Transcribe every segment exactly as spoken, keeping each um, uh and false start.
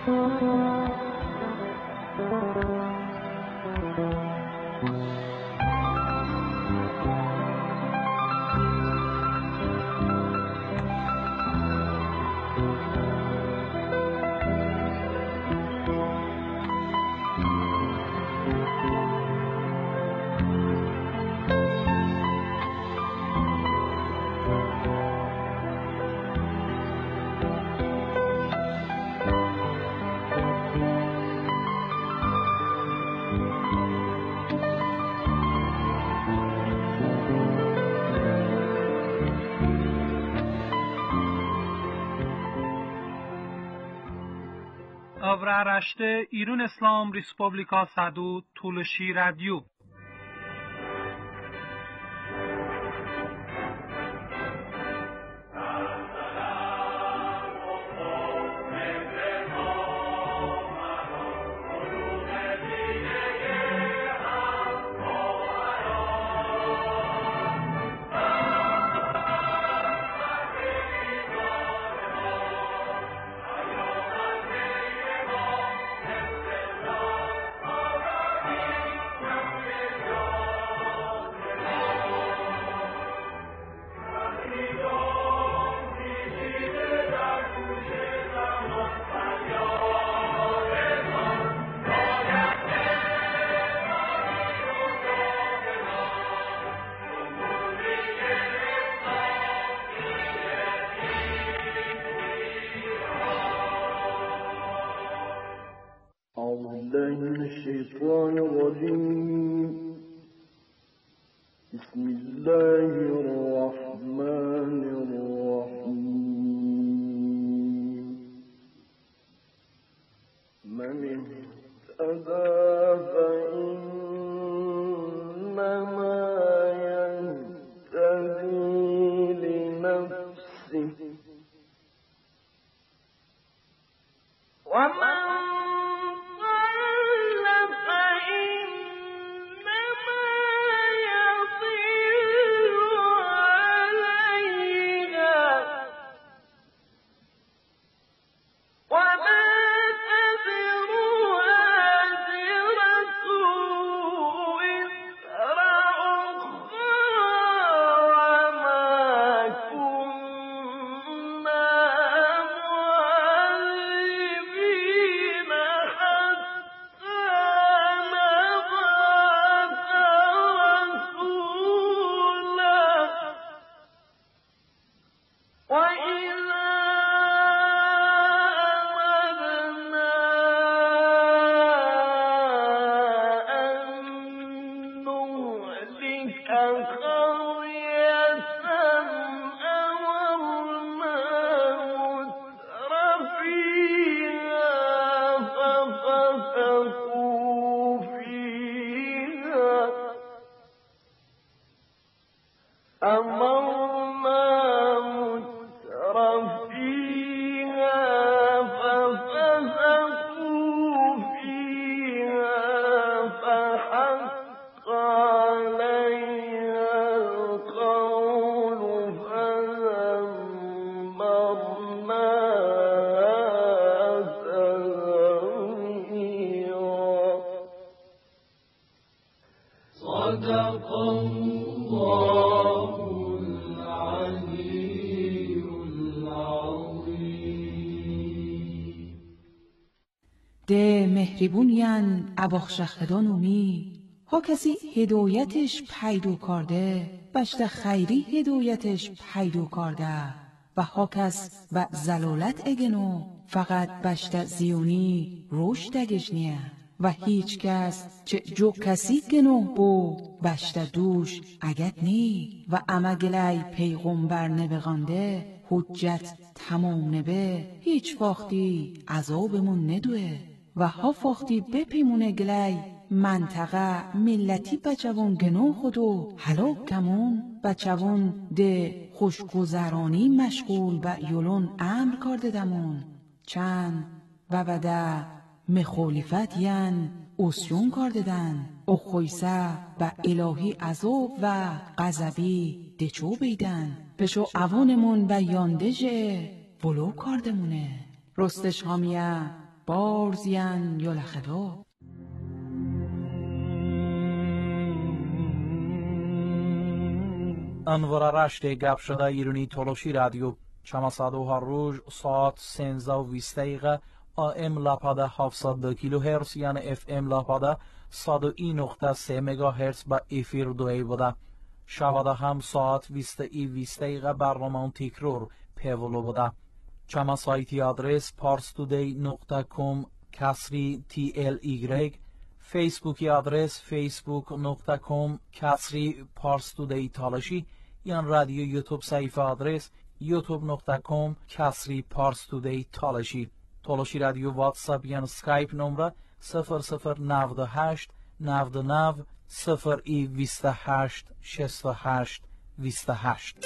Avraaraşte İrun İslam Respublika Sadu Tuluşi Radyo. الشيطان الرجيم بسم الله الرحمن الرحيم من اهتدى فإنما يهتدي لنفسه ومن ده مهربونین اباخشخدان اومی ها کسی هدایتش پیدو کرده بشت خیری هدایتش پیدو کرده و ها کس و زلالت اگنو فقط بشت زیونی روش دگشنیه و هیچ کس چه جو کسی گنوه بو بشت دوش اگت نی و اما گلی پیغمبر نبغانده حجت تمام نبه هیچ فاختی عذابمون ندوه و ها فاختی بپیمونه گلی منطقه ملتی بچوون گنو خودو حلاک کمون بچوون ده خوشگذرانی مشغول و یولون امر کرده دمون چند و بده مخالفت ین اسیون کرده دن او خویسه و الهی عذاب و غضبی دچو بیدن پشو اوانمون و یاندجه بلو کردمونه رستش هامیه بارزین یلخدو. انور رشت گپ شده ایرانی تولوشی رادیو چما صدوها روز ساعت سنزده و بیست دقیقه آم لپاده هفتصد و دو کیلو هرتز یعنی اف ام لپاده صد و یک نقطه سه مگا هرتز با افیر دوی بوده. شباده هم ساعت بیست ای بیست دقیقه برنامه تکرار پیولو بوده. چما سایتی آدرس پارستودی نقطه کام کسری تی ال ایگرگ، فیسبوکی آدرس فیسبوک نقطه کام کسری پارستودی تالشی، یان رادیو یوتیوب صفحه آدرس یوتیوب نقطه کام کسری پارستودی تالشی. تالشی رادیو واتساپ یان سکایپ نمره صفر صفر نود و هشت نود و نه صفر ای بیست و هشت شصت و هشت بیست و هشت.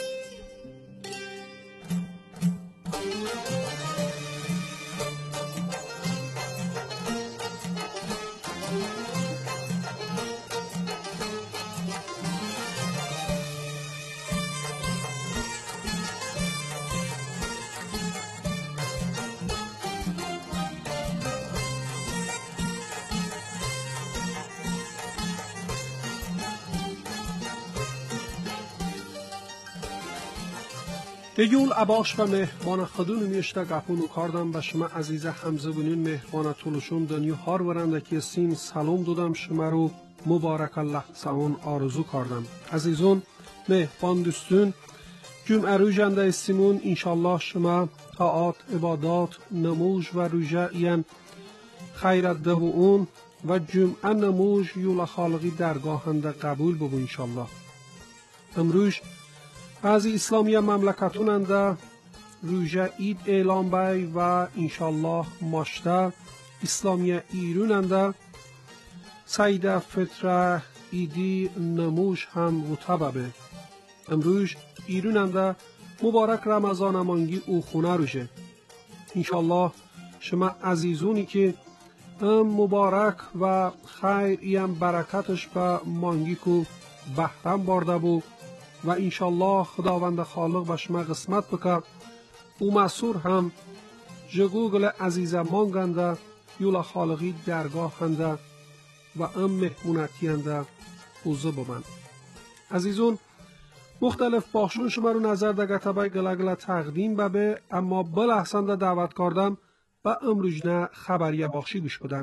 دیول عباش و مهربان خدون میشته گپونو کردم به شما عزیز همزه بونین مهربان طولشون دنیو هار ورندکی سین سلام دادم شما رو مبارک الله سوان آرزو کردم. عزیزون مهربان دوستون جمعه روژنده استیمون انشالله شما طاعات عبادات نموز و روژه این خیرت ده اون و جمعه نموز یول خالقی درگاهنده قبول ببو انشالله. امروز بعضی اسلامی مملکتوننده روژه اید اعلام بای و انشالله ماشته اسلامی ایروننده سیده فطره ایدی نموش هم وطبه. امروز ایروننده مبارک رمضان مانگی او خونه روشه. انشالله شما عزیزونی که ام مبارک و خیر ایم برکتش به مانگی کو بحرم بارده بو و انشالله خداوند خالق به شما قسمت بکر او مسور هم جگوگل عزیز مانگنده یولا خالقی درگاه هنده و ام مهمونتی هنده اوزه بمن. عزیزون مختلف باشون شما رو نظر ده گتبای گلگل تقدیم ببه اما بل احسن ده دعوت کردم و امروجنه خبریه بخشی گوش بدن.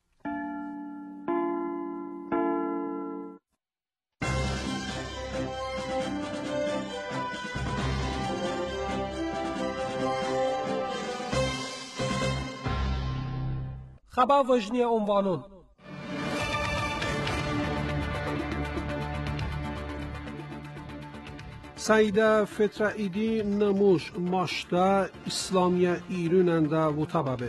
خبر وجنی عنوانون سیده فطره ایدی نموش ماشته اسلامی ایروننده و طببه.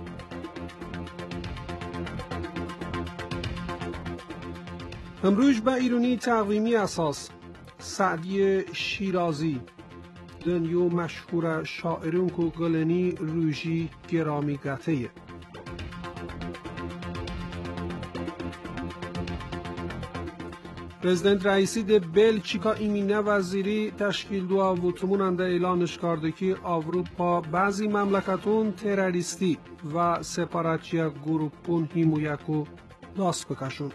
امروز به ایرونی تقویمی اساس سعدی شیرازی دنیو مشهور شاعرون کو گلنی روژی گرامی گتهیه. پرزیدنت رئیسی ده بلژیکا ایمینه وزیری تشکیل دو آوتموننده اعلانش کرده که اروپا بعضی مملکتون تروریستی و سپاراتچی گروپون حمایت داست بکشون.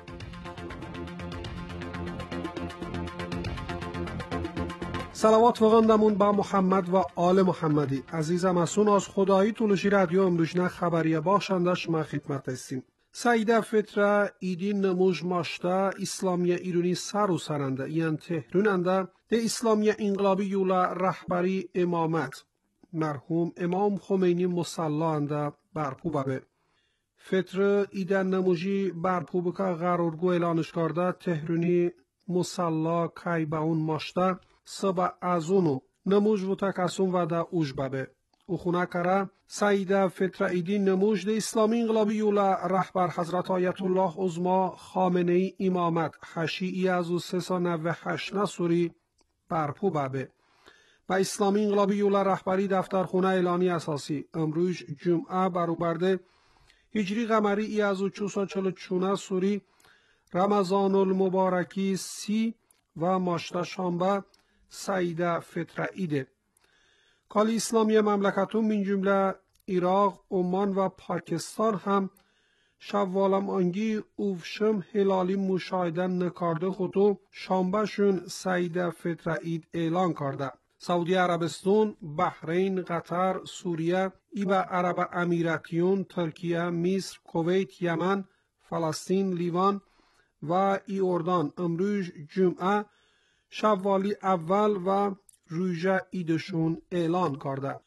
صلوات وغندمون با محمد و آل محمدی. عزیزم اسون از خدایی طولشی رادیو امروزنه خبریه باشنده شما خدمت هستیم. سیده فطره ایدی نموز ماشته اسلامی ایرانی سر و سرنده یعن تهروننده ده اسلامی انقلابی یولا رهبری امامت مرحوم امام خمینی مصلانده برپو ببه. فطره ایده نموزی برپو بکه قرارگو اعلانش کرده تهرونی مصلا کای با اون ماشته سبا از اونو نموز و تکسون و ده اوج ببه. او خونه کره سیده فطره ایدی نموز ده اسلامی انقلابی یولا رهبر حضرت آیت الله عظما خامنه ای امامت هشیعی از و سه سانه و هشت سوری برپو ببه. و اسلامی انقلابی یولا رهبری دفترخونه اعلانی اساسی امروز جمعه بروبرده هجری قمری ای از و چوسا چلو چونه سوری رمضان المبارکی سی و ماشته شنبه سیده فطره ایده. کالی اسلامی مملکتون من جمله عراق، عمان و پاکستان هم شوالم آنگی اوفشم هلالی مشاهدن نکارده خودو شانبهشون سعید فطر عید اعلان کرده. سعودی عربستان، بحرین، قطر، سوریه، ایبا عرب امیراتیون، ترکیه، مصر، کویت، یمن، فلسطین، لیوان و ایردان امروز جمعه شوالی اول و روژه ایدشون اعلان کرده.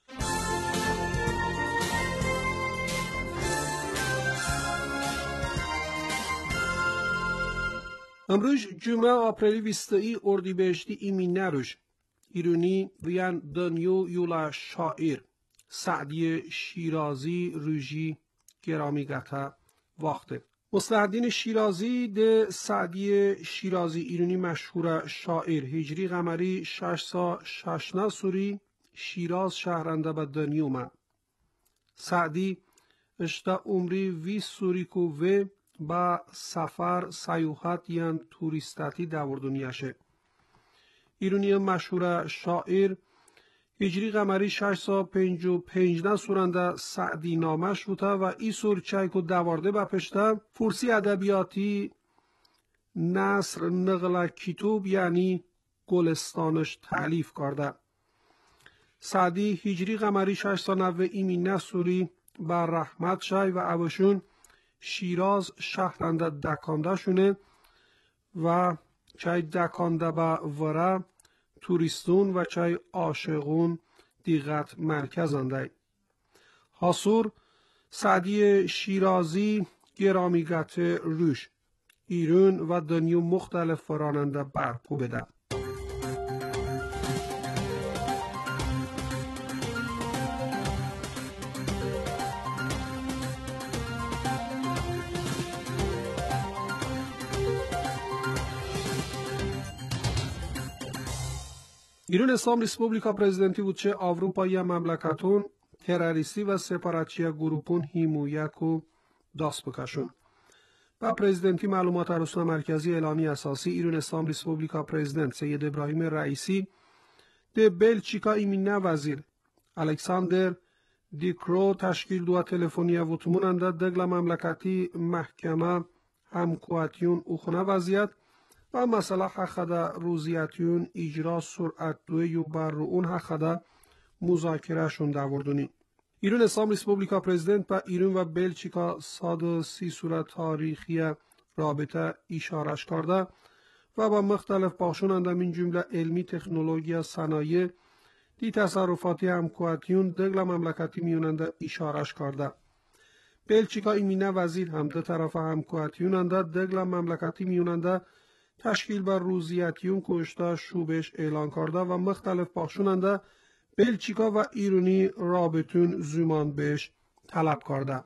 امروز جمعه آپریل بیستی اردیبهشتی ایمین نروش ایرونی ویان دنیو یولا شاعر سعدی شیرازی روژی گرامی گته وقته. مصلحالدین شیرازی ده سعدی شیرازی ایرونی مشهور شاعر هجری قمری شش سا ششنا سوری شیراز شهرنده به دنیومه. سعدی اشتا عمری وی سوری کو و با سفر سیوحت یان توریستاتی دور دنیاشه. ایرونی مشهور شاعر هجری قمری شش سا پنج و پنجده سورنده سعدی نامش بوده و ای سور چای که دوارده بپشته فورسی ادبیاتی نصر نقل کتوب یعنی گلستانش تعلیف کرده. سعدی هجری قمری شش سا نوه ایمی نسوری بر رحمت شای و اوشون شیراز شهرنده دکانده شونه و چای دکانده با وره توریستون و چای عاشقون دیغت مرکزنده. حاصور سعدی شیرازی گرامیگت روش ایرون و دنیو مختلف فراننده برپو بده. ایران اسلام ریسپوبلیکا پرزیدنتی بود چه آوروپایی مملکتون تروریستی و سپاراتچی گروپون هیمویکو داست بکشون. با پرزیدنتی معلومات ارسال مرکزی اعلامی اساسی ایران اسلام ریسپوبلیکا پرزیدنت سید ابراهیم رئیسی ده بلژیکا ایمینه وزیر الکساندر دیکرو تشکیل دو تلفنی و تموننده دگل مملکتی محکمه همکواتیون اوخونه وضعیت و مسئله حقده روزیتیون اجرا سرعت دوی و بر رو اون حقده مذاکره شون دوردونی. ایران اسلام ریسپوبلیکا پرزیدنت با ایران و بلژیکا صد و سی صورت تاریخی رابطه اشارش کرده و با مختلف بخشوننده من جمله علمی تکنولوژی صنایع دی تصرفاتی همکواتیون دگل مملکتی میوننده اشارش کرده. بلژیکا ایمینه وزیر هم دو طرف همکواتیوننده دگل مملکتی میوننده تشکیل بر روزیتیون کشته شوبش اعلان کرده و مختلف بخشوننده بلژیکا و ایرانی رابطون زمان بهش طلب کرده.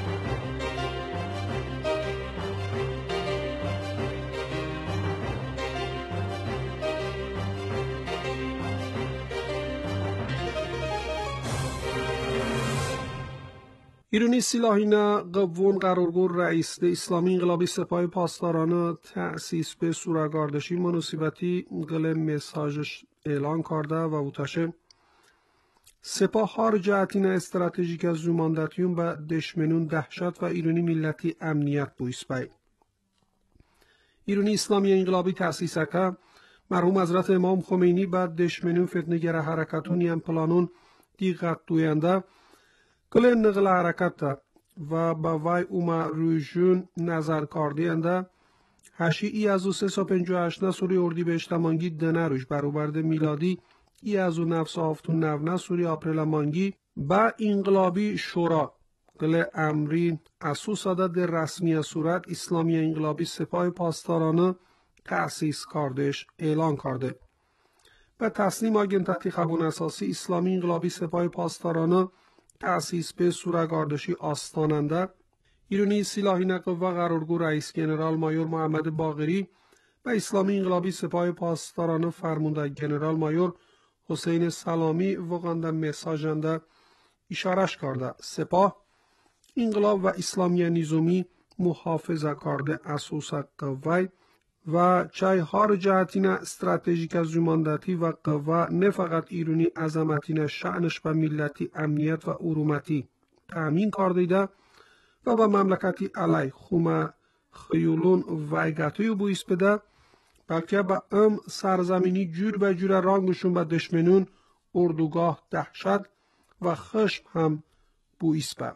ایرانی سلاحینه قوون قرارگور رئیس ده اسلامی انقلابی سپاه پاسداران تأسیس به سورگاردشی مناسبتی قل مساجش اعلان کرده و اوتشه سپاه هار جهتین استراتژیک از زماندتیون به دشمنون دهشت و ایرانی ملتی امنیت بویس بای. ایرانی اسلامی انقلابی تأسیس که مرحوم حضرت امام خمینی بعد دشمنون فتنگر حرکتون یم پلانون دیغت دوینده کل نقل حرکت و با وی اوما رویشون نظر کردینده هشی ای از او سه سا پنج و هشت سوری اردی به اشتمانگی دنه روش بروبرده میلادی ای از او نفس آفتون نونه سوری آپریل مانگی با انقلابی شورا کل امری اسو سادت رسمی صورت اسلامی انقلابی سپاه پاسدارانه تأسیس کردش اعلان کرده. به تصمیم آگنتتی خبون اساسی اسلامی انقلابی سپاه پاسدارانه تأسیس به سورگاردشی آستاننده ایرانی سلاحینه قوه قرارگو رئیس جنرال مایور محمد باقری و اسلامی انقلابی سپاه پاسدارانه فرمانده جنرال مایور حسین سلامی وقانده مساجنده اشارش کرده. سپاه انقلاب و اسلامی نظامی محافظه کرده اساس قوه و چای هار جهتین استراتژیک از زماندتی و قوه نه فقط ایرانی عظمتین شأنش به ملتی امنیت و ارومتی تأمین کردیده و به مملکتی علی خومه خیولون ویگتوی بویس بده، بلکه به ام سرزمینی جور به جور رانگشون به دشمنون اردوگاه دهشت و خشم هم بویس به.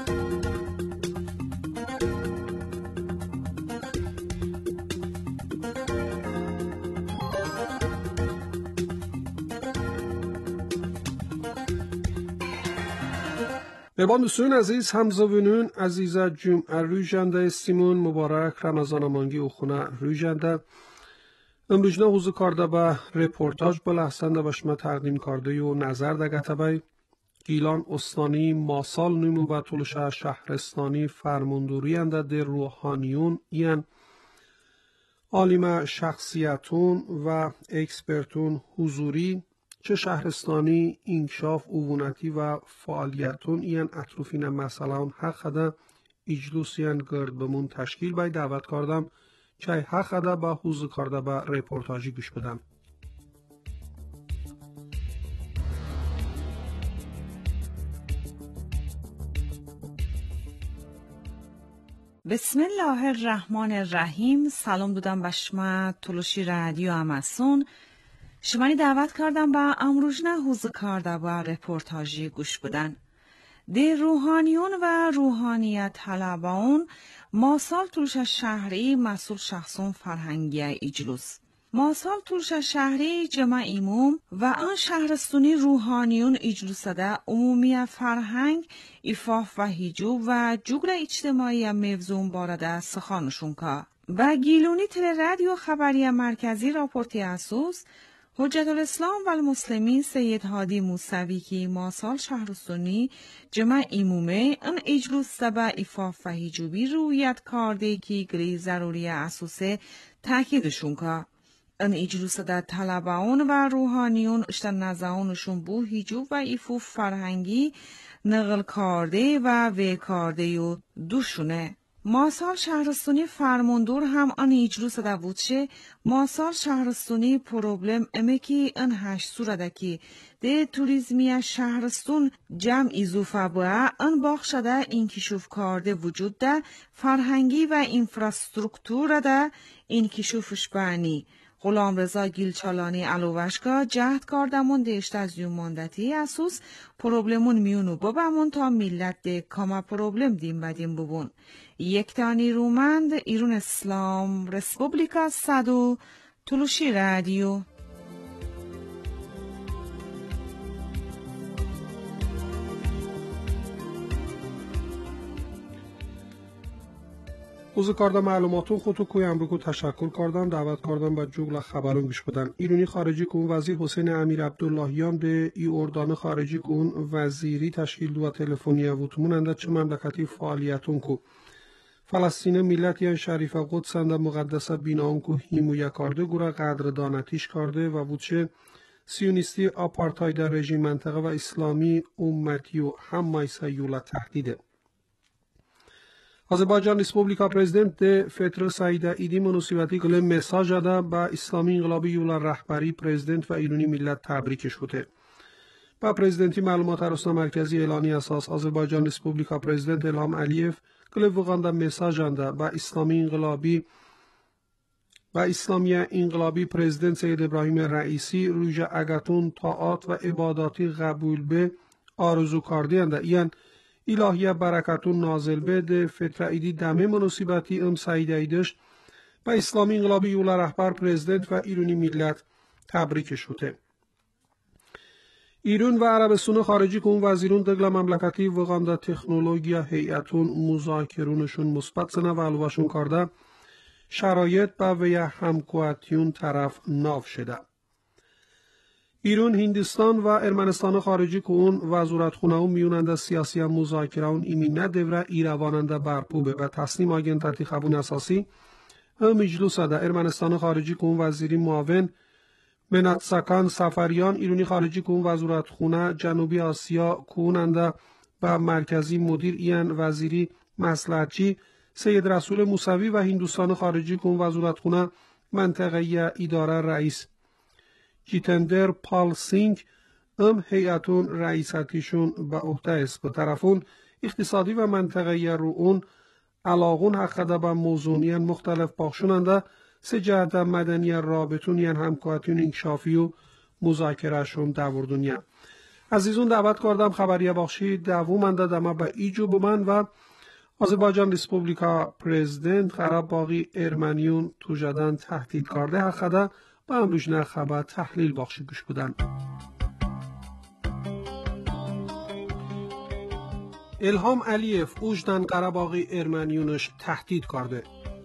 مهربان دوستان عزیز، همزاوینون عزیز جمعه رویژنده استیمون مبارک رمضان مانگی و خونه رویژنده. امروز نه حضور کرده به رپورتاج بلحسنده به شما تقدیم کرده و نظر ده گتبه گیلان استانی ماسال نیمو به طولش شهرستانی فرماندوری انده ده روحانیون این عالم شخصیتون و اکسپرتون حضوری چه شهرستانی انکشاف عوونتی و فعالیتون این اطروفین مثلا حق ده اجلوسیان گرد بمون تشکیل بای دعوت کردم که حق ده با حوض کرده به رپورتاجی گوش بدم. بسم الله الرحمن الرحیم. سلام دادم به شما تلوشی رادیو اماسون. شمانی دعوت کردم با امروزنه حوض کرده با رپورتاجی گوش بدن. ده روحانیون و روحانیت طلبان ماسال تولش شهری مسئول شخصون فرهنگی اجلوس. ماسال تولش شهری جمع ایموم و آن شهرستونی روحانیون اجلوس ده عمومی فرهنگ ایفاف و هیجو و جگل اجتماعی موضوع بارده سخانشون که و گیلونی تل رادیو خبری مرکزی راپورتی اسوس حجت الاسلام و المسلمین سید هادی موسوی که ماسال شهرستونی جمع ایمومه ان اجلوس سبا ایفاف و هیجوبی رویت کرده که گری ضروری اسوسه تاکیدشون که ان اجلوس ده طلبان و روحانیون اشتن نزاونشون بو هیجوب و ایفوف فرهنگی نقل کرده و وی کرده و دوشونه. ماسال شهرستونی فرماندور هم آن اجلوس ده بودشه. ماسال شهرستونی پروبلم امه که ان هشت سورده که ده توریزمی شهرستون جمع ایزوفه بوه ان باخ شده انکشوف کرده وجود ده فرهنگی و انفراسترکتور ده انکشوفش بانی. غلام رضا گیلچالانی علوشگاه جهد کردمون دهشت از یون ماندتی اسوس پروبلمون میونو ببمون تا ملت ده کاما پروبلم دیم بدیم ببون. یک تانی رومند ایرون اسلام رسپوبلیکا صدو تلوشی رادیو. اوز کردم معلوماتون خودتو کوی امریکو تشکر کردم دعوت کردم با جوگل خبرون گوش بدن. ایرانی خارجی کون وزیر حسین امیر عبداللهیان به ای اردان خارجی کون وزیری تشکیل دو تلفنی ووتمون انده چه مملکتی فعالیتون کو فلسطین ملتیان شریف قدس انده مقدسه بیناون کو هیمویه کرده گوره قدر دانتیش کرده و بودشه سیونیستی آپارتاید رژیم منطقه و اسلامی امتی و هم مایسه یولا تهدیده. آذربایجان ریسپوبلیکا پرزیدنت ده فتره سعیده ایدی مناسبتی کل مساج ده با اسلامی انقلابی یولا رهبری پرزیدنت و ایرانی ملت تبریک شده. با پرزیدنتی معلومات رسانه مرکزی اعلانی اساس آذربایجان ریسپوبلیکا پرزیدنت الهام علیف کل وقانده مساج ده با اسلامی انقلابی و اسلامی انقلابی پرزیدنت سید ابراهیم رئیسی روی اگتون طاعات و عباداتی قبول به آرزو کرده ده این الهیه برکتون نازل به ده فتره ایدی دمه مناسبتی ام سعید ایدش و اسلامی انقلابی یولا رهبر پرزیدنت و ایرانی ملت تبریک شده. ایران و عربستان خارجی کون وزیرون دگل مملکتی وقانده تکنولوژیا هیئتون مذاکرونشون مثبت سنه و علوشون کرده شرایط با وی همکواتیون طرف ناف شده. ایران، هندستان و ارمنستان خارجی که اون وزارت خونه اون میوننده سیاسی هم مذاکره اون ایمینه دوره ایرواننده برپوبه و تصنیم آگین ترتیخبون اساسی هم اجلوس ده ارمنستان خارجی که اون وزیری معاون منت سکان سفریان ایرانی خارجی که اون وزارت خونه جنوبی آسیا کوننده و مرکزی مدیر این وزیری مصلحتچی سید رسول موسوی و هندوستان خارجی که اون وزارت خونه منطقه اداره رئیس جیتندر پال سینگ ام هیئتون رئیساتیشون به عهده است. به طرفون اقتصادی و منطقه‌ای رو اون علاقون حقیقتا به موضوعیان مختلف باخشوننده سه جهت مدنی رابطون یعن همکارتون انکشافی و مذاکره شون دوردونیان. عزیزون دعوت کردم خبریه باخشی دوومنده دمه به ایجو بمن و آذربایجان ریسپوبلیکا پرزیدنت قرار باقی ارمنیون تو جدن تهدید کرده حقیقتا به امروجنه خبر تحلیل باخشی گوش بودن. الهام علیف اوجدن قره‌باغی ارمنیونش تهدید کرده.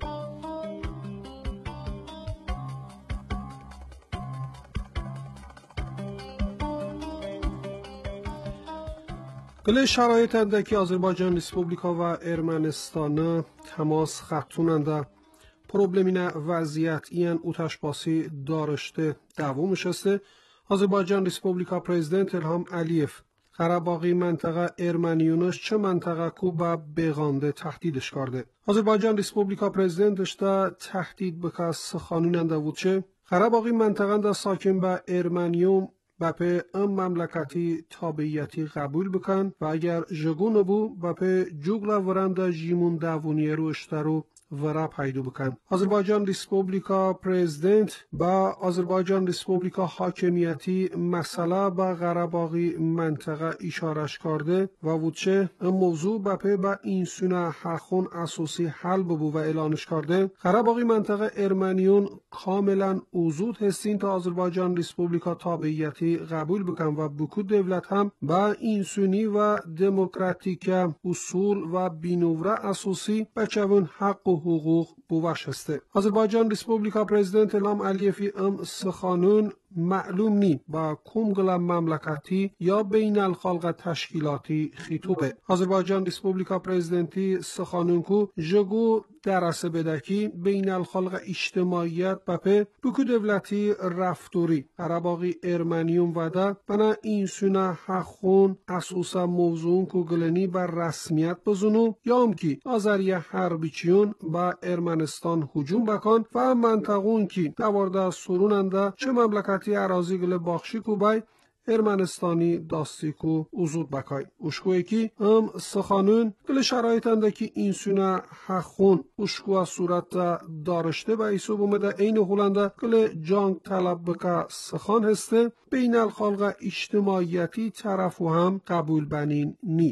گله شرایط اندکی آذربایجان ریسپوبلیکا و ارمنستان تماس خطوننده پروبلمین وضعیت این اوتش باسی دارشته دومش است. آذربایجان ریسپوبلیکا پرزیدنت الهام علیف قره‌باغی منطقه ارمنیونش چه منطقه کو با بغانده تهدیدش کرده. آذربایجان ریسپوبلیکا پرزیدنتش تا تهدید بکه سخانوننده بود چه قره‌باغی منطقه دا ساکن با ارمنیوم بپه ام مملکتی تابعیتی قبول بکن و اگر جگون بو بپه جوگلا ورنده جیمون دوونیه رو اشترو ورا پیدا بکن. آذربایجان ریسپوبلیکا پرزیدنت با آذربایجان ریسپوبلیکا حاکمیتی مسئله با قره‌باغی منطقه اشارش کرده و وچه موضوع بپه با این سونه حقون اساسی حل ببو و اعلانش کرده. قره‌باغی منطقه ارمنیون کاملا اوزود هستین تا آذربایجان ریسپوبلیکا تابعیتی قبول بکن و بکو دولت هم با این سونی و دموکراتیک اصول و بینوره اساسی بچون حق و حقوق بوش هسته. آذربایجان ریسپوبلیکا پرزیدنت الهام علیفی ام سخانون معلوم نی با کومگل مملکتی یا بین الخلق تشکیلاتی خیتوبه. آذربایجان ریسپوبلیکا پرزیدنتی سخانون کو جگو درسه بدکی بین الخلق اجتماعیت بپه بکو دولتی رفتوری قره‌باغی ارمنیون وده بنا این سونه حقون اساسا موضوعون کو گلنی بر رسمیت بزنو یا هم کی آذریه حربیچیون با ارمنستان هجوم بکن و منطقون کی دوارده سروننده چه مملکتی اراضی گل باخشی کو بای ارمنستانی داستی کو اوزود بکای. اشکوه کی ام سخانون گل شرایطنده که این سونه حقون اشکوه صورت دارشته و ایسو بومده این هولنده گل جانگ طلب بکا سخان هسته بین الخلق اجتماعیتی طرف و هم قبول بنین نی.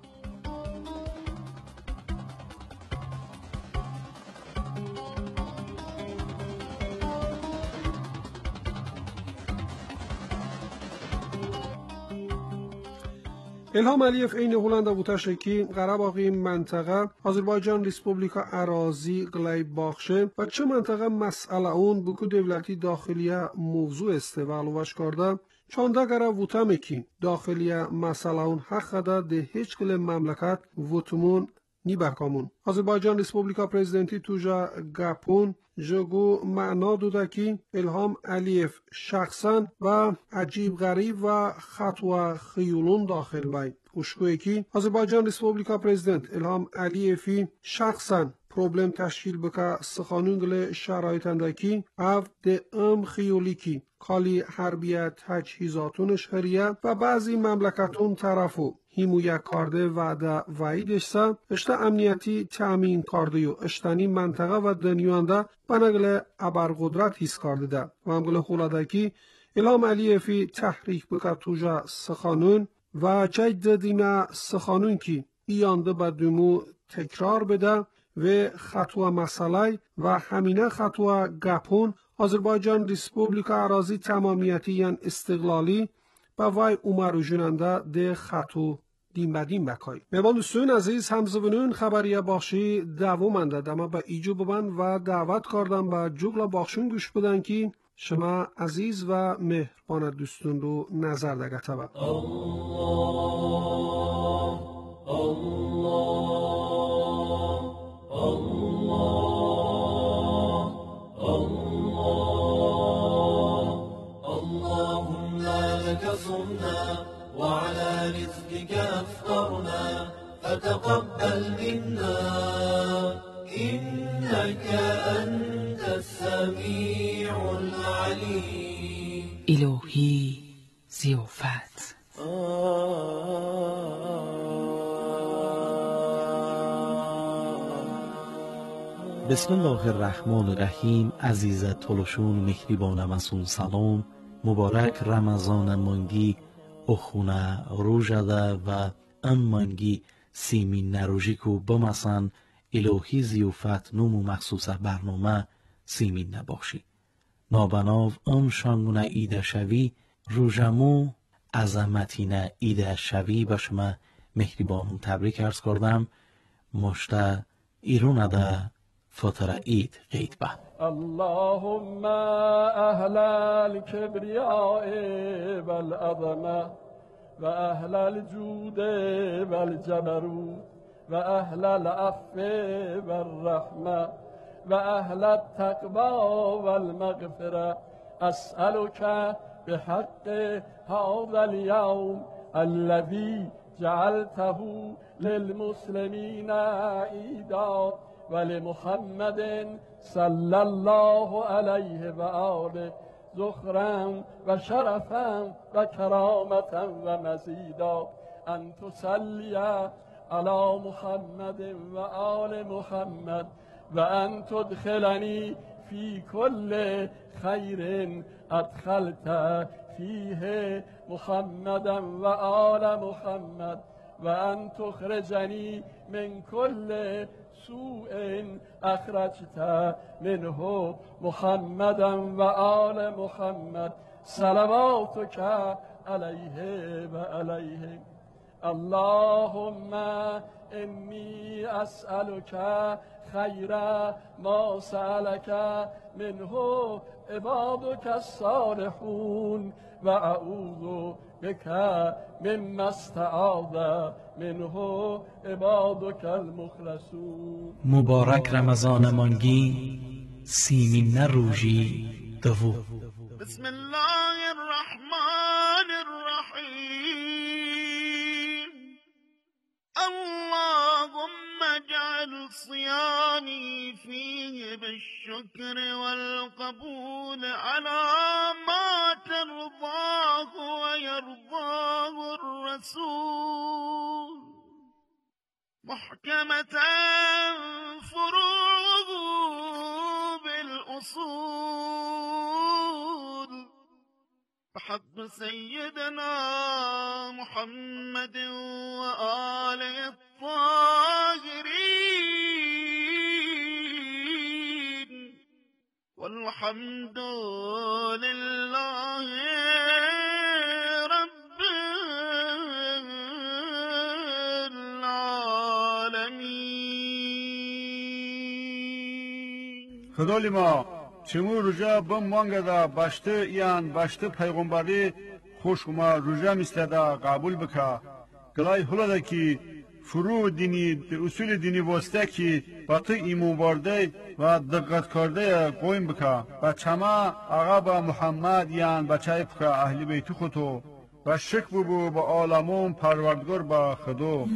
الهام علیف این هولنده بوتشه که قره‌باغی منطقه آذربایجان ریسپوبلیکا اراضی گلای باخشه و چه منطقه مسئله اون بکو دولتی داخلیه موضوع استه و علوش کرده چانده گره وطمه که داخلیه مسئله اون حق ده ده هیچ گل مملکت وطمون نی بکامون. آذربایجان ریسپوبلیکا پرزیدنتی توجا گپون جگو معنا دوده که الهام علیف شخصا و عجیب غریب و خطوه خیولون داخل بای. اشکوه که آذربایجان ریسپوبلیکا پرزیدنت الهام علیفی شخصا پروبلم تشکیل بکه سخانون گل شرایطنده که او ده ام خیولی که کالی حربیت تجهیزاتونش هریه و بعضی مملکتون طرفو هیمویه کرده وعده وعیدش سا اشتا امنیتی تأمین کرده و اشتانی منطقه و دنیوانده بنگل ابرقدرت حیث کرده ده و همگل خولاده که الهام علیفی تحریک بکه توجا سخانون و جید دیمه سخانون که ایانده بدومو تکرار بده و خطوه مسئله و همینه خطوه گپون آذربایجان ریسپوبلیکا اراضی تمامیتی یعن استقلالی با وای اومرو جننده ده خطو دیم بدیم بکای. میبان دوستون عزیز همزبونون خبریه باخشی دوامنده دمه با ایجو ببن و دعوت کردم با جوگلا باخشون گوش بدن که شما عزیز و مهربان دوستون رو نظر دگته با. وعلى رزقك أفطرنا فتقبل منا إنك أنت السميع العليم. الهی ضیافت بسم الله الرحمن الرحیم. عزیز تلوشون مهربانم ازون سلام. مبارک رمضان مانگی اخونه روژده و ام مانگی سیمین نروژی کو بمسن الهی زیوفت نومو مخصوص برنامه سیمین نباشی. نابناو ام شانگونه ایده شوی روژمو عظمتینه ایده شوی با شما مهربانم تبریک ارز کردم. مشته ایرونه ده فتره اید قید به اللهم اهل الكبرياء والعظمه واهل الجود والجبروت واهل العفو والرحمه واهل التقوى والمغفره اسالك بحق هذا اليوم الذي جعلته للمسلمين عيدا ولمحمد صلى الله عليه وآله ذخرا وشرفا وكرامة ومزيدا أن تصلي على محمد وآل محمد وأن تدخلني في كل خير أدخلت فيه محمدا وآل محمد وأن تخرجني من كل سوء أخرجت منه محمدا وآل محمد صلواتك عليه وعليهم. اللهم إني أسألك خير ما سألك منه عبادك الصالحون وأعوذ بك مما استعاذ منه عبادك المخلصون. مبارک رمضان مانگی سیمین روژی دوو. بسم الله الرحمن الرحيم. اللهم اجعل صيامي فيه بالشكر والقبول على ما ترضاه ويرضاه الرسول محكمة فروض بالأصول بحق سيدنا محمد وآله الطاهرين والحمد لله رب العالمين. خدای ما چمو روژه بم مانگده باشته یان باشته پیغمبری خوش ما روژه میستده قبول بکه گلای حالا کی فرو دینی اصول دینی واسطه کی بات ایمون وارده و دقت کرده قویم بکه و چما آقا با محمد یان بچه بکه اهل بیت خودو و شک بو با عالمون پروردگار با خدا.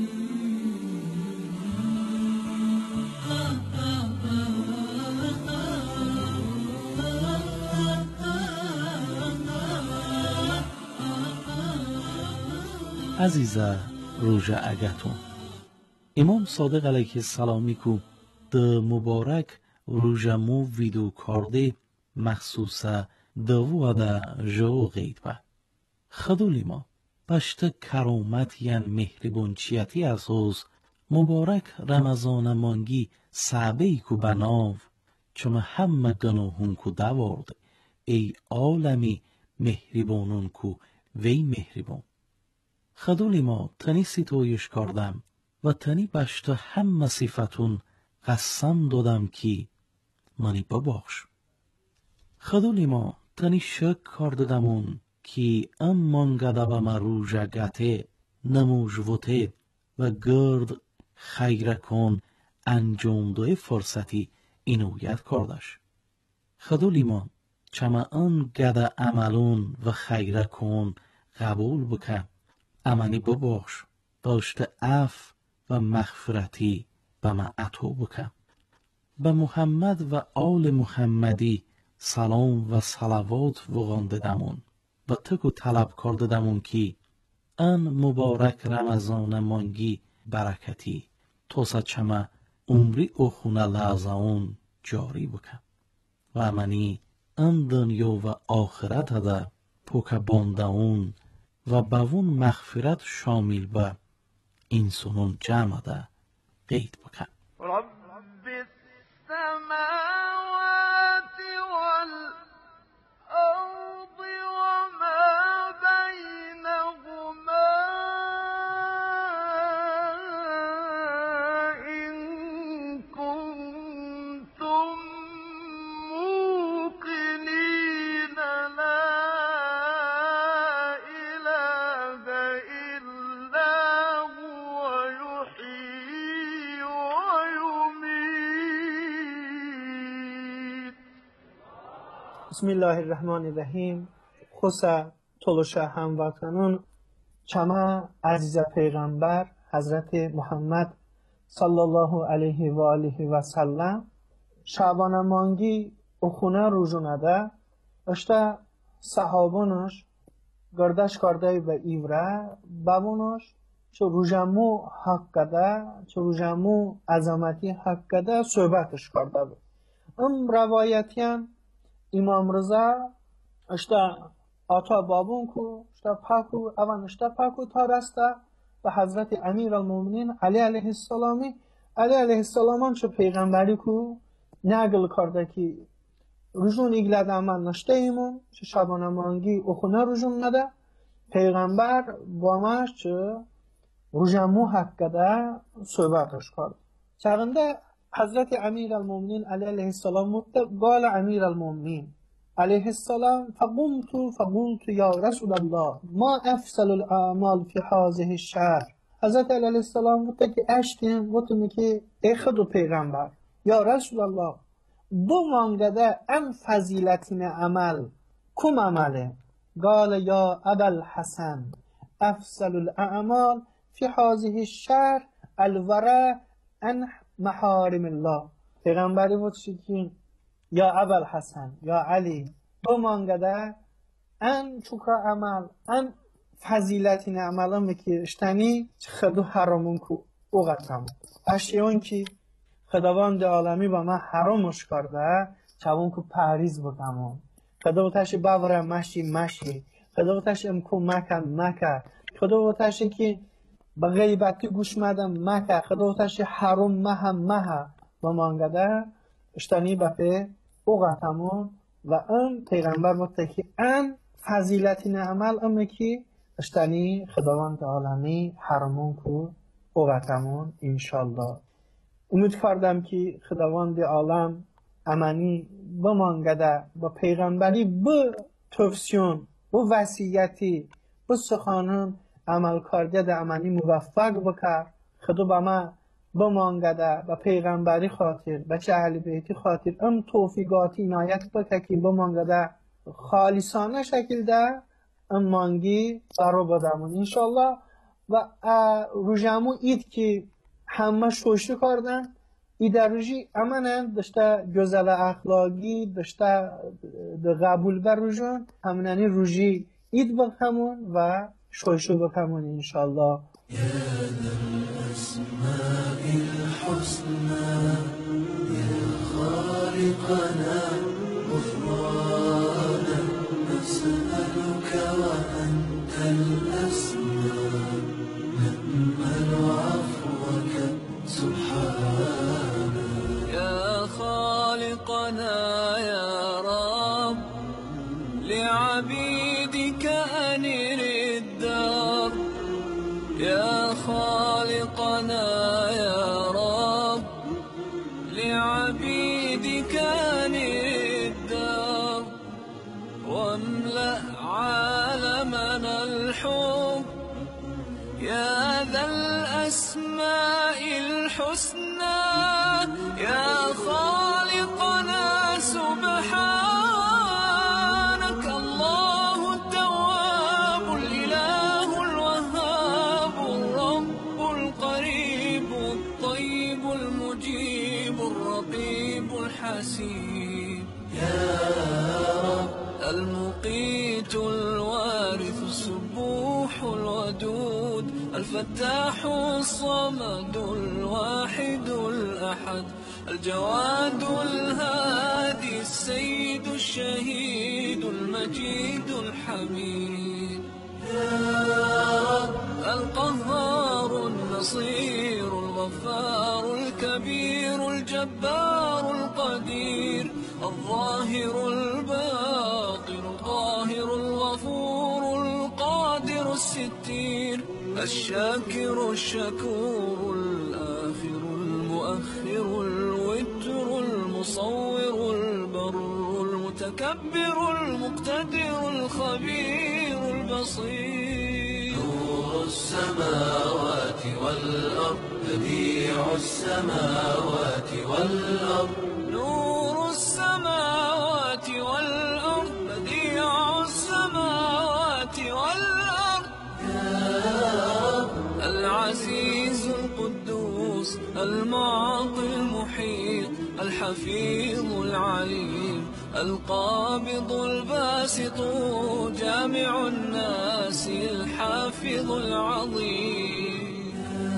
عزیزه روژه اگتون امام صادق علیه السلامی کو د مبارک روژه مو ویدو کرده مخصوصه دوو ده جو غید با خدولی ما بشت کرامت ین مهربونچیتی از اوز مبارک رمضان مانگی صعبه ای کو بناو چون همه گناهون کو دوارد ای عالمی مهربونون کو وی مهربون خدولی ما تنی ستایش کردم و تنی بشت همه صفتون قسم دادم کی منی ببخش. خدولی ما تنی شک کردمون کی امان گده ما روژه گته نموجوته و گرد خیر کن انجام دوی فرصتی اینویت کردش. خدولی ما چما ان گده عملون و خیر کن قبول بکن امانی ببخش داشته عفو و مغفرتی به من عطا بکن. به محمد و آل محمدی سلام و صلوات وغانده دمون و تکو طلب کرده دمون کی ان مبارک رمضان مانگی برکتی توسط چما عمری اخونه لازون جاری بکن و منی ام دنیا و آخرت ده پوک باندون و بوون مغفرت شامل به انسانون جمع ده قید بکن. رب السماوات والأرض وما بينهما إن كنتم موقنين لا إله إلا هو يحيي ويميت. بسم الله الرحمن الرحیم. خصه تلوشه هموطنان چما عزیز پیغمبر حضرت محمد صلی الله علیه و آله و سلم شعبان مانگی اخونه روزونده اشته صحابانش گردش کرده به ایوره بابونش چو روژمو حق کده چو روژمو عظمتی حق کده صحبتش کرده بود. ام روایتیان امام رضا اشتا آتا بابون کو اشتا پاکو اون اشتا پاکو تا رسته و حضرت امیر المومنین علی علیه السلامی علی علیه السلامان چه پیغمبری کو نگل کرده که رجون ایگلد عمل نشته ایمون چه شبانه مانگی اخونه رجون نده پیغمبر با ماش چه رجمو حق کده صحبتش کرد. چرنده حضرت امیر المومنین علیه السلام قال امیر المومنین علیه السلام فقمت فقلت یا رسول الله ما افضل الاعمال فی هذه الشهر. حضرت علیه السلام گفت که اشتیم گفتم که ای خود پیغمبر یا رسول الله دو مانگده ام فضیلتین عمل کم عمله؟ قال یا ابا الحسن افضل الاعمال فی هذه الشهر الورع عن محارم الله. پیغمبری بود که یا ابا الحسن یا علی دو مانگده ان چکر عمل ان فضیلتین عمل هم که اشتنی خدو حرامون کو اوغتم اشیان که خداوند عالمی با من حرامش کرده چون که پریز بودم خدا بتاش باور مشی مشی خدا بتاش امکو مکن مکن خدا بتاش که با غیبتی گوش مدم مکه خدا بتاش حرام مهم مه با مانگده اشتنی بپه اوغتمون و اون پیغمبر متکی ان فضیلتین عمل امه که اشتنی خداوند عالمی حرامون کو اوغتمون انشالله. امید کردم که خداوند عالم امنی بمانگده با پیغمبری به توفسیون به وصیتی به سخانان عمل کرده امنی موفق بکر خدا با ما بمانگده با پیغمبری خاطر بچه اهل بیتی خاطر ام توفیقاتی عنایت بکه که بمانگده خالصانه شکل ده ام مانگی برو بدمون انشالله. و روژمو اید که همه شوشی کردن ای در روژی امنن داشته گزل اخلاقی داشته قبول بر روژون همونانی روژی اید بکمون و شوشی بکمون انشالله. يا ذا الأسماء الحسنى يا خالقنا غفرانا نسألك وأنت الأسمى نأمل عفوك سبحانك يا خالقنا يا رب لعبيدك أنر الدار يا خالقنا يا رب لعبيدك الدار واملأ عالمنا الحب يا ذا الأسماء الحسنى يا خالقنا سبحانك الله التواب الإله الوهاب الرب القريب الطيب المجيب الرقيب الحسيب يا رب المقيت الوارث السبوح الودود الفتاح الصمد الواحد الأحد الجواد الهادي السيد الشهيد المجيد الحميد القهار النصير الغفار الكبير الجبار القدير الظاهر الباطن القاهر الغفور القادر الستير الشاكر الشكور الآخر المؤخر الوتر المصور البر المتكبر المقتدر الخبير البصير نور السماوات والأرض بديع السماوات والأرض نور السماوات والأرض بديع السماوات والأرض العزيز القدوس المعطي المحيط الحفيظ العليم القابض الباسط جامع الناس الحافظ العظيم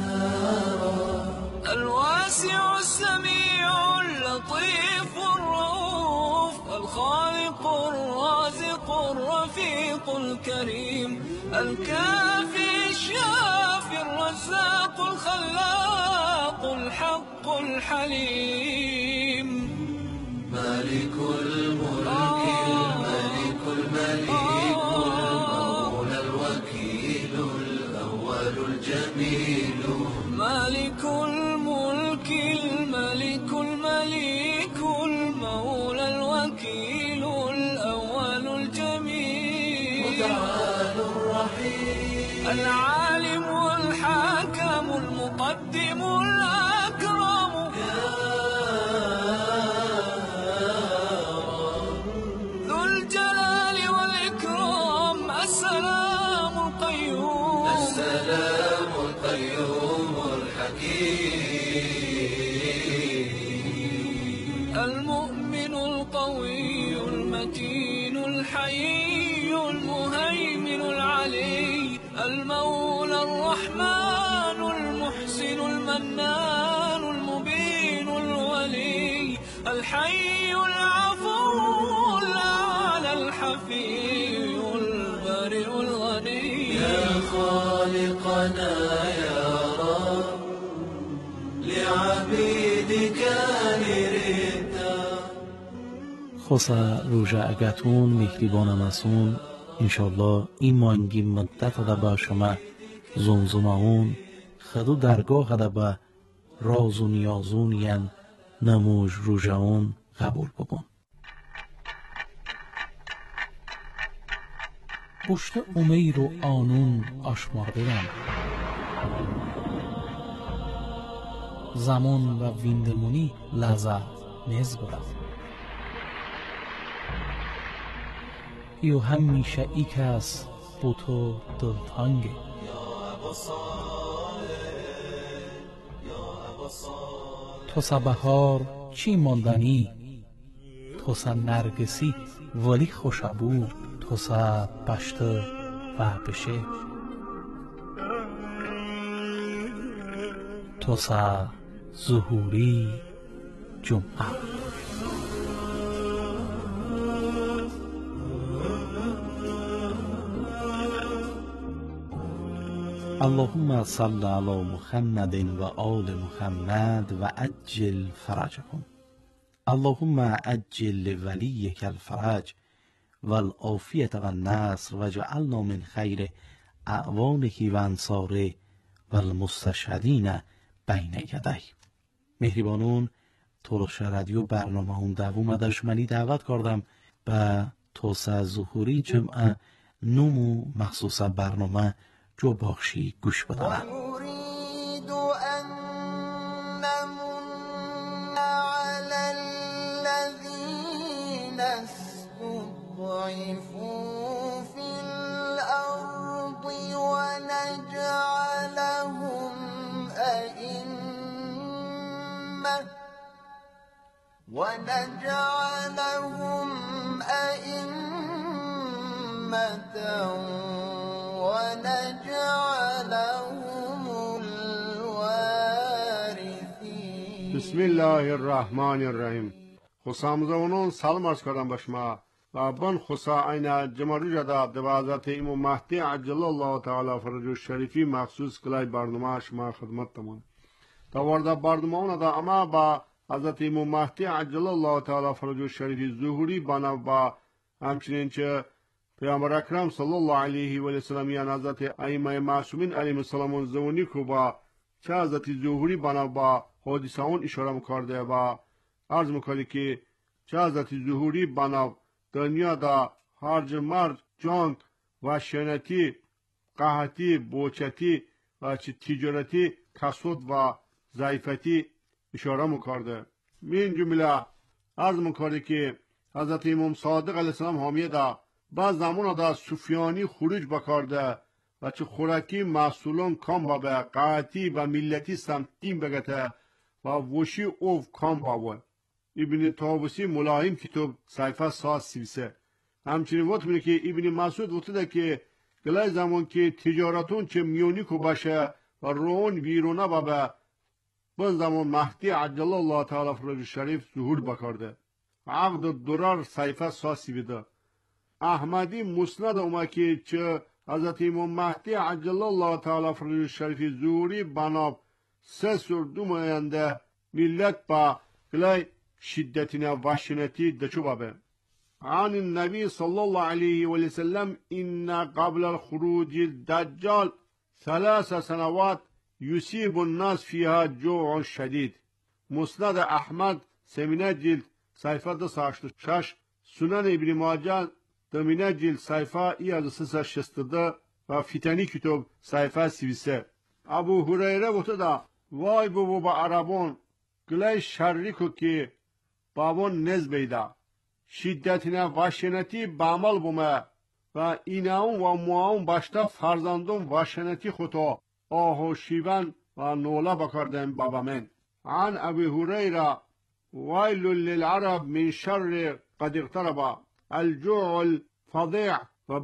الواسع السميع اللطيف الرؤوف الخالق الرازق الرفيق الكريم الكافي الشافي الرزاق الخلاق الحق الحليم مالك الملك الملك المليك المولى الوكيل الأول الجميل مالك الملك الملك المليك المولى الوكيل الأول الجميل متعال الرحيم العالم الحاكم المقدم الأكرم ذو الجلال والإكرام السلام القيوم السلام القيوم الحكيم المؤمن القوي المتين الحيي المهيمن العلي المولى الرحمن المحسن المنان المبين الولي الحي العفو الأعلى الحفي البارئ الغني يا خالقنا يا رب لعبيدك نريدا خوصا روژه اگتون مهریبان مسون انشالله این مانگی مدت دا با شما زنزماون خدو درگاه دا با راز و نیازون ین نموج روژهون قبول ببون پشت امیر و آنون آشمار بدن زمان و ویندمونی لذت نز برد یو همیشه ای کس بو تو دلتانگه تو سا بهار چی ماندنی تو سا نرگسی ولی خوشبو تو سا پشت و بشه تو سا ظهوری جمعه اللهم صل على محمد و آل محمد و عجل فرجهم اللهم عجل وليك الفرج والعافية والنصر وجعلنا من خير اعوانه و انصاره والمستشهدین بین یدی. مهربانون تولش رادیو برنامه اون دوم داشمنی دعوت کردم به توسعه ظهوری جمعه نومو مخصوص برنامه جو بخشی گوش بدنم. ونريد أن نمن على الذين استضعفوا في الأرض ونجعلهم أئمة ونجعلهم أئمة ونجعلهم بسم الله الرحمن الرحیم. خسامزونون سلام عرض کردم به شما و بن خسا این جمهوری جدا به حضرت امام مهدی عجل الله تعالی فرجه شریفی مخصوص کلای برنامه شما خدمت تمام تا وارد برنامه دا اما با حضرت امام مهدی عجل الله تعالی فرجه شریفی ظهوری بنا با همچنین چه پیامبر اکرم صلی الله علیه و سلم یا حضرت ائمه معصومین علیهم السلام زونی کو با چه حضرت ظهوری بنا با حادثه اون اشاره می‌کرده و عرض می‌کنه که چه حضرت ظهوری بنا دنیا دا هرج مرج جنگ و شنتی قحطی بوچتی و چه تجارتی کسود و ضعیفتی اشاره می‌کرده. این جمله عرض می‌کنه که حضرت امام صادق علیه السلام حامی دا بعض زمان دا سفیانی خروج بکرده و چه خوراکی محصولان کام با به قحطی و ملتی سمتیم بگته و وشی اوف کام باوه. ابن طاووسی ملایم کتاب صحیفه ساعت سیوسه. همچنین وقت میگه که ابن مسعود وقتی که گلای زمان که تجارتون چه میونی کو باشه و رون ویرونه با به بن زمان مهدی عجل الله تعالی فرج شریف ظهور بکرده. عقد درار صحیفه ساعت سیوده. احمدی مسند اومد که چه حضرت امام مهدی عجل الله تعالی فرج شریف ظهوری بنا سه سر دو ماینده ملت با گلای شدتنا وحشنتی دچو بابه. عن النبي صلى الله عليه وسلم إن قبل الخروج الدجال ثلاث سنوات يصيب الناس فيها جوع شديد. مسند احمد سمینه جلد صحیفه دو ساشت شش، سنن ابن ماجه دمینه جلد صحیفه ای از سه شست دو و فتنی کتاب صحیفه سیویسه. ابو هریره وقت دا وای بو با عربان گلای شریکو که بابون نز بیدا شدتine وحشنتی بعمل بومه و ایناون و موان başta فرزندون وحشنتی خطا آه و شیون و نولا بکردن بابا من. عن ابي هريره ويل للعرب من شر قد اقترب الجوع الفظيع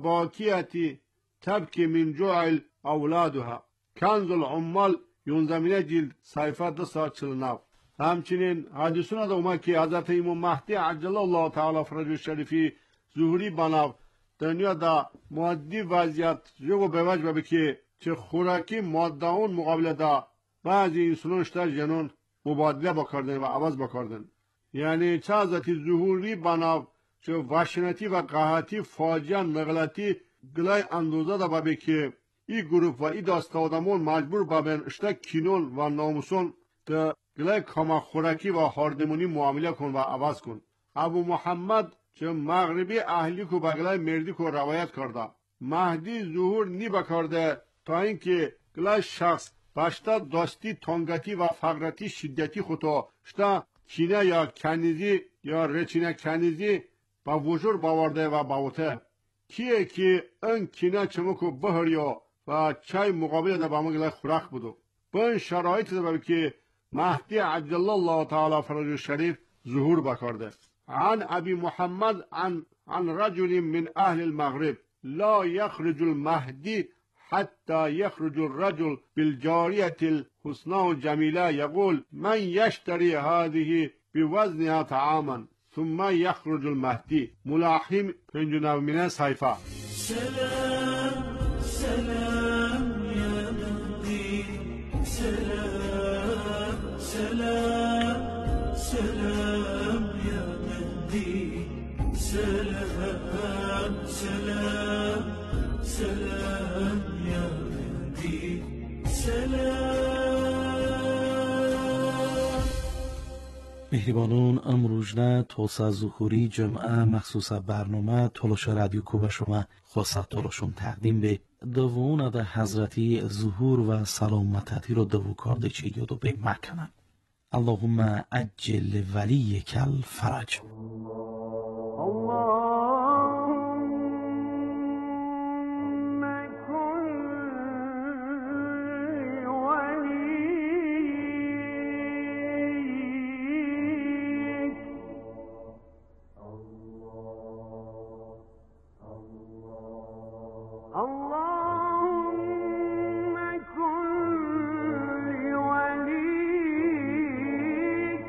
وباكية تبكي من جوع اولادها. کنز العمال یونزمینه جلد صحیفه دو ساعت چلناف. همچنین حدیثونه دا اومد که حضرت امام مهدی عجل الله تعالی فرج شریفی ظهوری بناو دنیا دا مادی وضعیت یکو به وجه ببه که چه خوراکی ماده اون مقابل دا بعضی انسانونشتر جنون مبادله بکردن و عوض بکردن. یعنی چه حضرت ظهوری بناو چه وحشنتی و قحطی فاجعه نقلتی گلای اندوزه دا ببه که ای گروپ و ای دست آدمون مجبور ببن اشتا کینون و ناموسون ده گلای کما خورکی و هاردمونی معامله کن و عوض کن. ابو محمد چه مغربی اهلی کو بگلای مردی کو روایت کرده. مهدی ظهور نی بکرده تا اینکه گلای شخص باشتا داستی تانگتی و فقرتی شدتی خطا شتا کینه یا کنیزی یا رچینه کنیزی با وجور باورده و باوته. کیه که این کینه چمکو بهریا و چای مقابل ده با مگلای خوراک بودو. با این شرایط ده که مهدی عجل الله تعالی فرج شریف ظهور بکرده. عن ابي محمد عن عن رجل من اهل المغرب لا يخرج المهدي حتى يخرج الرجل بالجارية الحسنى الجميلة يقول من يشتري هذه بوزنها طعاما ثم يخرج المهدي. ملاحم پنجونو من صحيفة. سلام سلام يا مهدي سلام سلام سلام يا مهدي سلام سلام سلام يا مهدي سلام. مهربانون امروزنه توسعه ظهوری جمعه مخصوص برنامه تلوش رادیو کوبه شما خواست تلوشون تقدیم به دوونه ده حضرتی ظهور و سلامتی رو دو کرده چه یادو به مکنن. اللهم عجل ولیک الفرج. اللهم كن لوليك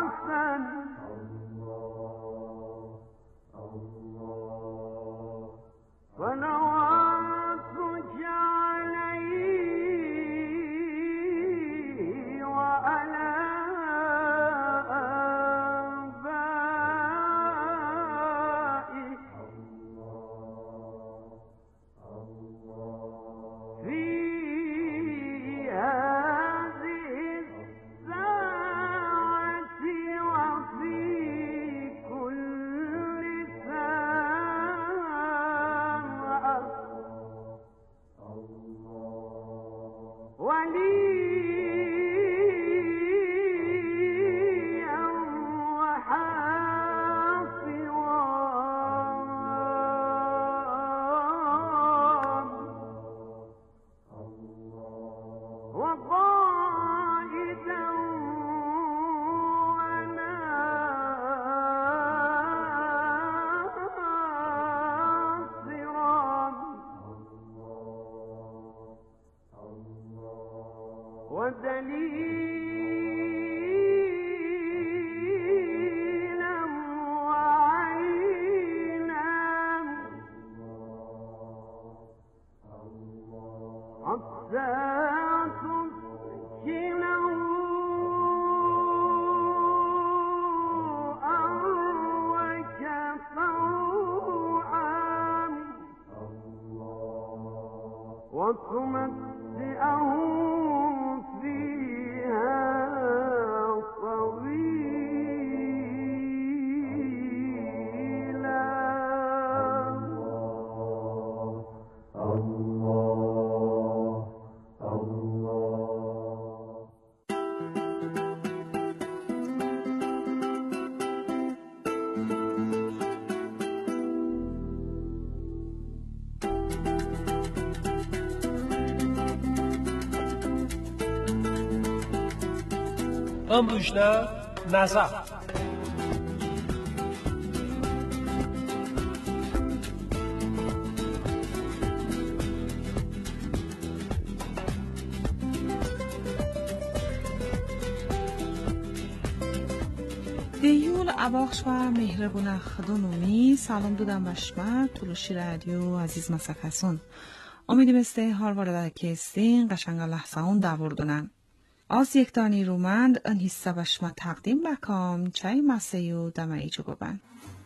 ام روشنا نظر دیول اباخش و مهربون خدونومی سلام دودم بشمر تولوشی رادیو عزیز مسکسون امیدیم استه هار وارده کستین قشنگ لحظه اون دوردونن از یک دانی رومند ان حصه بشما تقدیم بکام چای مسیو دمه ایجو ببن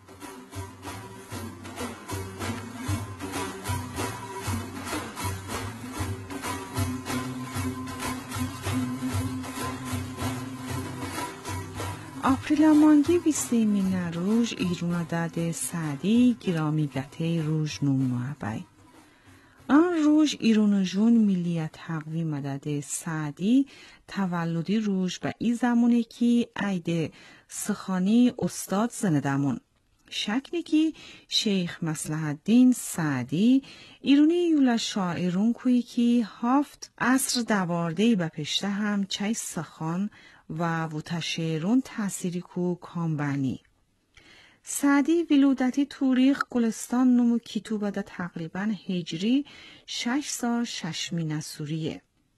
آپریل مانگی ویستی مینه روژ ایرون داده سعدی گرامی گته روژ نوم بای. آن روژ ایرون جون ملی تقویم مدده سعدی تولدی روژ و ای زمونه کی ایده سخانی استاد زندمون. شکلی کی شیخ مصلح الدین سعدی ایرونی یولا شاعرون کوی کی هفت عصر دوارده به پشته هم چای سخان و وتشعرون تأثیری کو کامبنی. سعدی ولودتی توریخ گلستان نمو کتوبه ده تقریبا هجری شش سال ششمی نسوریه.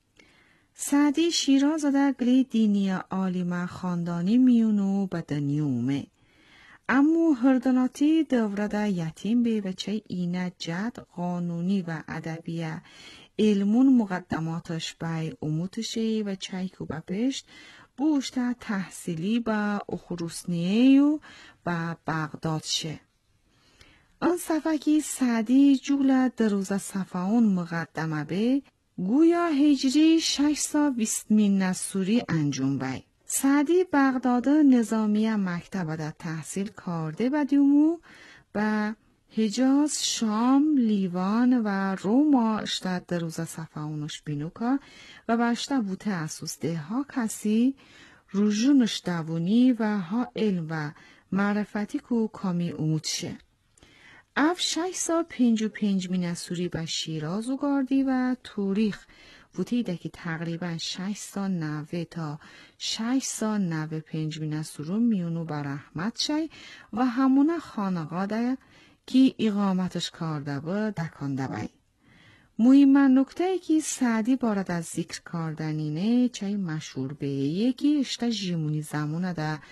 سعدی شیراز ده گلی دینی عالم خاندانی میونو به دنیومه. امو هردناتی دوره ده یتیم به بچه اینه جد قانونی و ادبیه علمون مقدماتش بای اموتشه و چای کو بپشت بوشته تحصیلی با اخروسنیه و با بغداد شه. آن صفحه که سعدی جوله در روز صفحون مقدمه به گویا هجری شش سا بیستمین نسوری انجام بای. سعدی بغداد نظامیه مکتبه در تحصیل کرده بدیومو با حجاز، شام، لیوان و روما اشتاد در روز صفحونش بینوکا و باشته بوته اسوسته ها کسی روژونش دوونی و ها علم و معرفتی کو کامی امود شه. اف شش سال پنج و پنج می نسوری به شیراز و گاردی و توریخ بوته ده که تقریبا شش سال نوه تا شش سال نوه پنج می نسورون میونو بر رحمت شای و همونه خانقا ده که اقامتش کرده با دکانده بای. مهم نکته ای که سعدی بارد از ذکر کردنینه چای مشهور به یکی اشتا جیمونی زمونه ده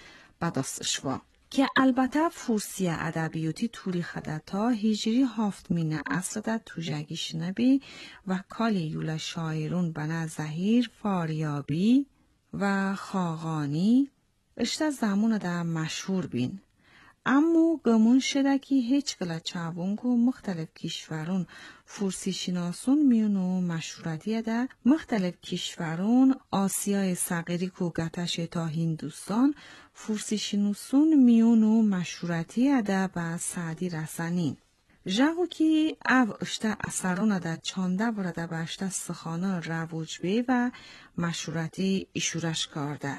بداستشوا که البته فورسی ادبیاتی توری خدا تا هجری هفت مینه اصل دا توجگیش نبی و کالی یولا شاعرون بنا زهیر فاریابی و خاقانی اشتا زمان دا مشهور بین. اما گمون شده که هیچ گلا چاوون که مختلف کشورون فورسی شناسون میونو مشهورتی ده مختلف کشورون آسیای صغیری که گتش تا هندوستان فورسی شناسون میونو مشهورتی ده با سعدی رسنین. جاگو که او اشته اثرون ده چانده برده با اشته سخانه روج بی و مشهورتی ایشورش کرده.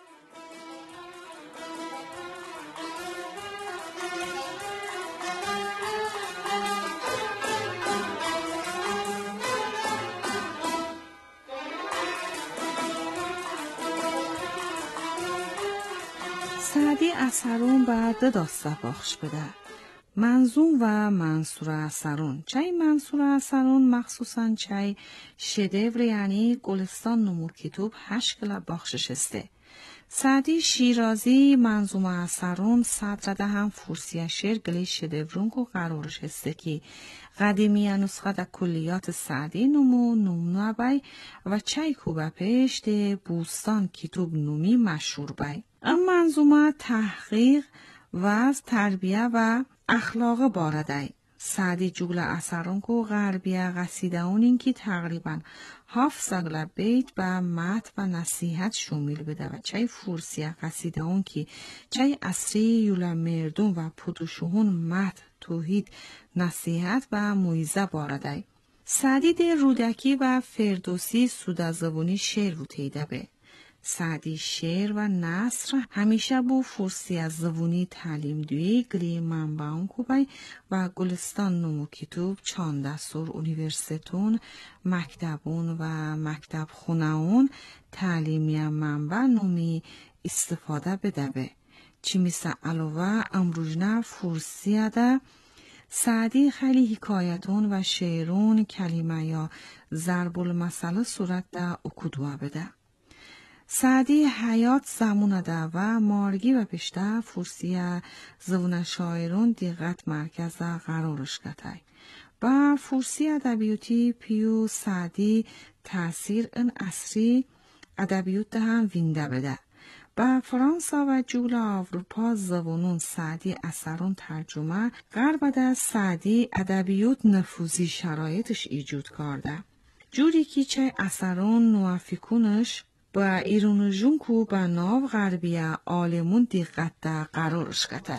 سعدی اثرون با دو داسته بخش بده. منظوم و منصور اثرون. چای منصور اثرون مخصوصاً چای شدور یعنی گلستان نمو کتوب هشت کلا بخشش استه. سعدی شیرازی منظوم اثرون صدرده هم فورسی شعر گلی شدورون کو قرارش هسته که قدیمی نسخه دا کلیات سعدی نمو نمونو بای و چای کوبه پیش ده بوستان کتوب نومی مشهور بای. ام منظومه تحقیق و تربیه و اخلاق باردای. سعدی جگل اثرون کو غربیه قصیده اونین که تقریبا هفت سگل بیت و مت و نصیحت شمیل بده و چای فورسیه قصیده اون که چای اصری یولا مردون و پدوشهون مت توحید نصیحت و مویزه باردای. سعدی ده رودکی و فردوسی سودازبونی شعر و تیده به. سعدی شعر و نثر همیشه بو فورسی از زبونی تعلیم دوی گلی منبعون کوبای و گلستان نمو کتوب چانده سور اونیورسیتون مکتبون و مکتب خونهون تعلیمی منبع نمی استفاده بده به. چی میسه علاوه امروجنه فورسی ده سعدی خیلی حکایتون و شعرون کلمه یا ضرب المثل صورت ده اکدوه بده. سعدی حیات زمونه ده و مارگی و پشته فورسی زبون شاعرون دیقت مرکز قرارش کتای. با فورسی ادبیاتی پیو سعدی تاثیر ان اصری ادبیات ده هم وینده بده. با فرانسا و جول اروپا زبونون سعدی اثرون ترجمه غرب ده سعدی ادبیات نفوذی شرایطش ایجود کرده. جوری که چه اثرون نوافیکونش با ایرون جون کو با ناو غربیه آلمون دیقت ده قرارش کته.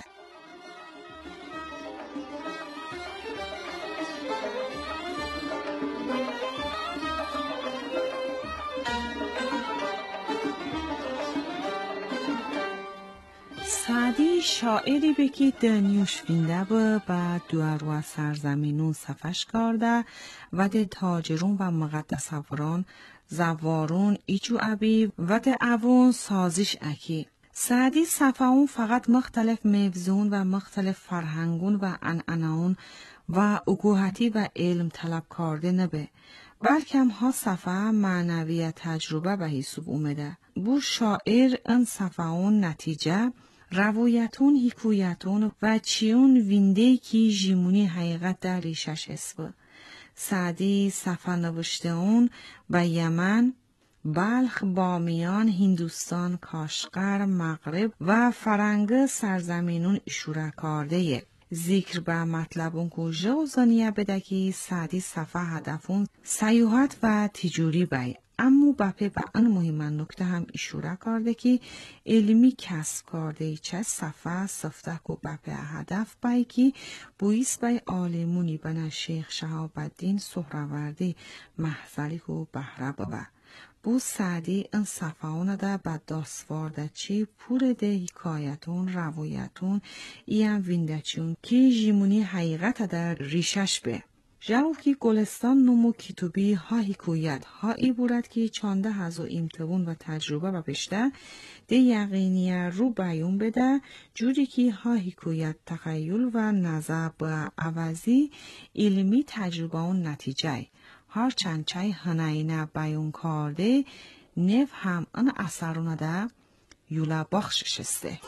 سعدی شاعری بکی دنیوش وینده با با دوارو سرزمینون صفش کرده و ده تاجرون و مقدسوران زوارون ایچو ابی و ده اوون سازش اکی. سعدی صفحون فقط مختلف موزون و مختلف فرهنگون و انعناون و اگوهتی و علم طلب کرده نبه. بلکه ها صفحه معنوی تجربه به حساب اومده. بو شاعر ان صفحون نتیجه روایتون حکایتون و چیون وینده کی جیمونی حقیقت در ریشش اسبه. سعدی صفحه نوشته اون به یمن، بلخ، بامیان، هندوستان، کاشغر، مغرب و فرنگ سرزمینون اشاره کرده. ذکر به مطلبون که جوزانیه بده که سعدی صفحه هدفون سیاحت و تجاری بای. اما بپی به ان مهم نکته هم اشاره کرده که علمی کسب کرده چه صفحه صفته که بپی هدف بای که بویست بای آلمونی بنا شیخ شهاب الدین سهروردی محضری که بهره ببا. بو سعدی این صفحه ده به دستوارده چی پور ده حکایتون روایتون این وینده چون که جیمونی حقیقت در ریشش به. جاو که گلستان نمو کتوبی ها حکایت ها ای بورد که چانده هزو امتوون و تجربه و پشته ده یقینیه رو بیون بده جوری که ها حکایت تخیل و نظر به عوضی علمی تجربه و نتیجه هر چند چای هنینه بیون کرده نف هم ان اثرونه ده یولا بخشش استه.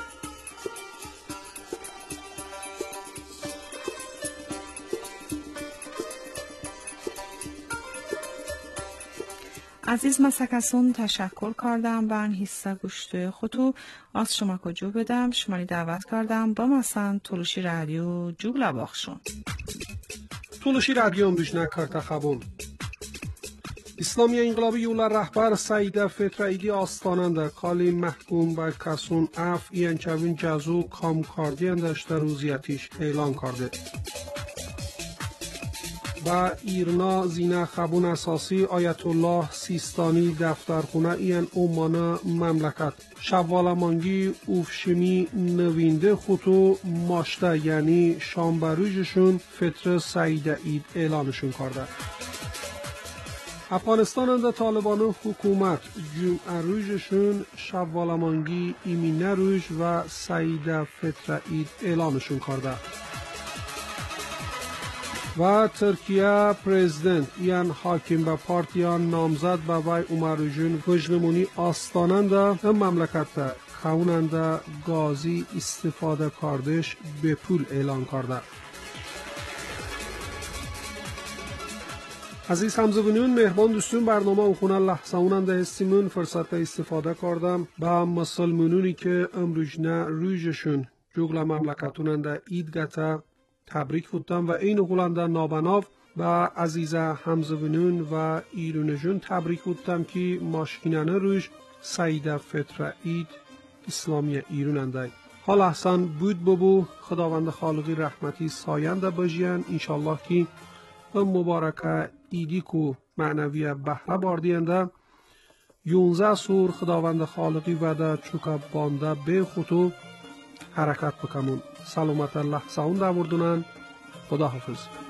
عزیز مسکسون تشکر کردم بر حصه گوشت خودتو از شما کجو بدم شمالی دعوت کردم با مثلا تولوشی رادیو جوگلا باخشون تولوشی رادیو هم بجنه کرده خبون اسلامی انقلابی یولا رهبر سعیده فترعیدی آستاننده کالی محکوم بر کسون اف اینچوین جزو کام کردی اندش در روزیتیش اعلان کرده و ایرنا زینه خبون اساسی آیت الله سیستانی دفترخونه این اومانه مملکت شوالمانگی اوفشمی نوینده خودو ماشته یعنی شامبروژشون فتر سعیده اید اعلانشون کرده. افغانستان انده طالبان حکومت جمعه روژشون شوالمانگی ایمینه روژ و سعیده فتر اید اعلانشون کرده. و ترکیه پرزیدنت یان حاکم به پارتیان نامزد به وی عمروژون هجمونی آستاننده هم مملکت خوننده گازی استفاده کردش به پول اعلان کرده. عزیز همزبونیون مهربان دوستون برنامه اونخونه لحظه اوننده هستیمون فرصت استفاده کردم به مسلمونونی که امروجنه رویجشون جوگل مملکتوننده ایدگته تبریک بودم و این غولنده نابناف و عزیز همزبونون و ایرونجون تبریک بودم که ماشینانه روش سعیده فتر عید اسلامی ایروننده حال احسان بود ببو خداوند خالقی رحمتی ساینده بجین انشالله که مبارکه ایدی کو معنوی بهره باردینده یونزه سور خداوند خالقی وده چوکا بانده به خودو حرکت بکمون سلامت الله ساون دوردونن خدا حافظ.